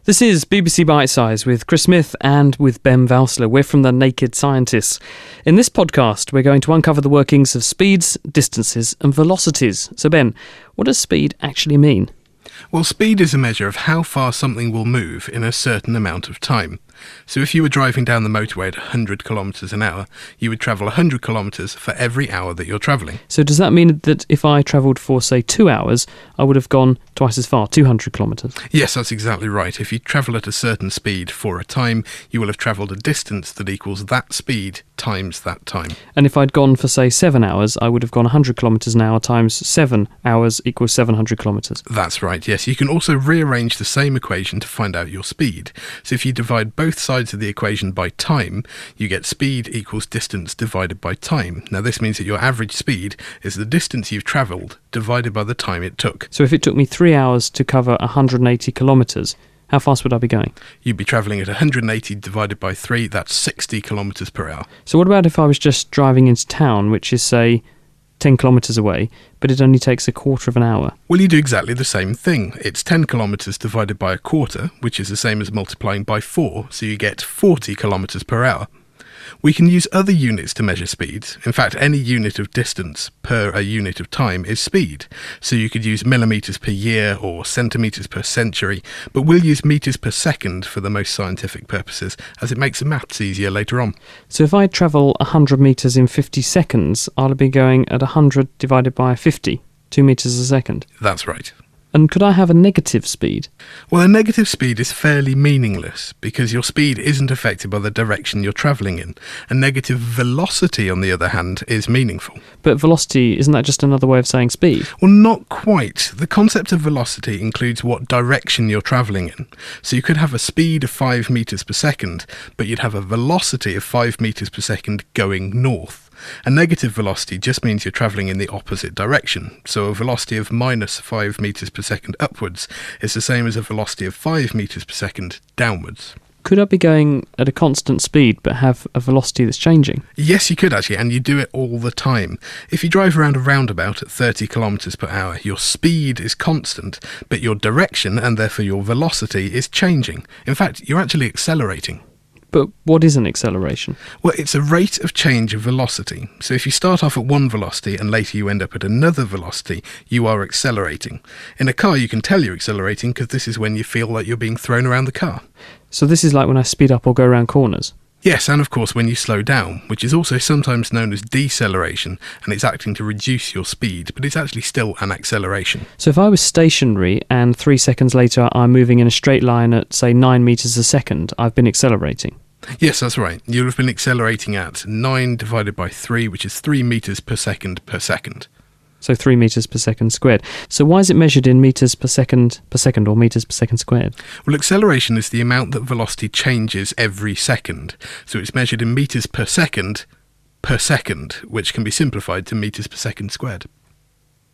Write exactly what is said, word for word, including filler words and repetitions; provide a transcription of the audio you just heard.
This is B B C Bitesize with Chris Smith and with Ben Valsler. We're from the Naked Scientists. In this podcast, we're going to uncover the workings of speeds, distances and velocities. So Ben, what does speed actually mean? Well, speed is a measure of how far something will move in a certain amount of time. So if you were driving down the motorway at one hundred kilometres an hour, you would travel one hundred kilometres for every hour that you're travelling. So does that mean that if I travelled for, say, two hours, I would have gone twice as far, two hundred kilometres? Yes, that's exactly right. If you travel at a certain speed for a time, you will have travelled a distance that equals that speed times that time. And if I'd gone for, say, seven hours, I would have gone one hundred kilometres an hour times seven hours equals seven hundred kilometres. That's right, yes. You can also rearrange the same equation to find out your speed. So if you divide both sides of the equation by time, you get speed equals distance divided by time. Now this means that your average speed is the distance you've travelled divided by the time it took. So if it took me three hours to cover one hundred eighty kilometres, how fast would I be going? You'd be travelling at one hundred eighty divided by three, that's sixty kilometres per hour. So what about if I was just driving into town, which is, say, ten kilometres away, but it only takes a quarter of an hour? Well, you do exactly the same thing. It's ten kilometres divided by a quarter, which is the same as multiplying by four, so you get forty kilometres per hour. We can use other units to measure speeds. In fact, any unit of distance per a unit of time is speed. So you could use millimetres per year or centimetres per century, but we'll use metres per second for the most scientific purposes, as it makes the maths easier later on. So if I travel one hundred metres in fifty seconds, I'll be going at one hundred divided by fifty, two metres a second. That's right. And could I have a negative speed? Well, a negative speed is fairly meaningless because your speed isn't affected by the direction you're travelling in. A negative velocity, on the other hand, is meaningful. But velocity, isn't that just another way of saying speed? Well, not quite. The concept of velocity includes what direction you're travelling in. So you could have a speed of five metres per second, but you'd have a velocity of five metres per second going north. A negative velocity just means you're travelling in the opposite direction. So a velocity of minus five metres per second upwards is the same as a velocity of five metres per second downwards. Could I be going at a constant speed but have a velocity that's changing? Yes, you could actually, and you do it all the time. If you drive around a roundabout at thirty kilometres per hour, your speed is constant, but your direction, and therefore your velocity, is changing. In fact, you're actually accelerating. But what is an acceleration? Well, it's a rate of change of velocity. So if you start off at one velocity and later you end up at another velocity, you are accelerating. In a car, you can tell you're accelerating because this is when you feel like you're being thrown around the car. So this is like when I speed up or go around corners? Yes, and of course when you slow down, which is also sometimes known as deceleration, and it's acting to reduce your speed, but it's actually still an acceleration. So if I was stationary and three seconds later I'm moving in a straight line at, say, nine metres a second, I've been accelerating? Yes, that's right. You'll have been accelerating at nine divided by three, which is three metres per second per second. So three metres per second squared. So why is it measured in metres per second per second or metres per second squared? Well, acceleration is the amount that velocity changes every second. So it's measured in metres per second per second, which can be simplified to metres per second squared.